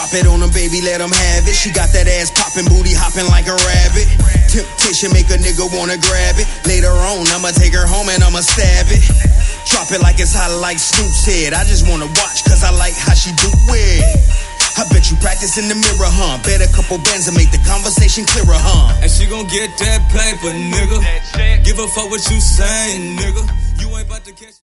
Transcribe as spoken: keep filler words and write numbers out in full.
Drop it on them, baby, let them have it. She got that ass popping, booty hopping like a rabbit. Temptation make a nigga wanna grab it. Later on, I'ma take her home and I'ma stab it. Drop it like it's hot like Snoop's head. I just wanna watch cause I like how she do it. I bet you practice in the mirror, huh? Bet a couple bands and make the conversation clearer, huh? And she gon' get that paper, nigga. Give a fuck what you saying, nigga. You ain't about to catch